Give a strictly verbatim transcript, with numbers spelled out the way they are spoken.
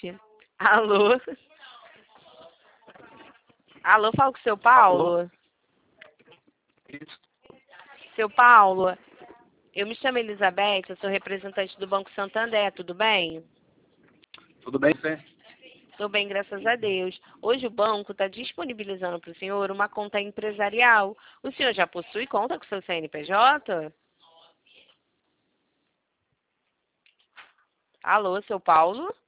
gente. Alô? Alô, fala com o seu Paulo? Alô? Isso. Seu Paulo, eu me chamo Elizabeth, eu sou representante do Banco Santander, tudo bem? Tudo bem, você? Estou bem, graças a Deus. Hoje o banco está disponibilizando para o senhor uma conta empresarial. O senhor já possui conta com o seu C N P J? Alô, seu Paulo?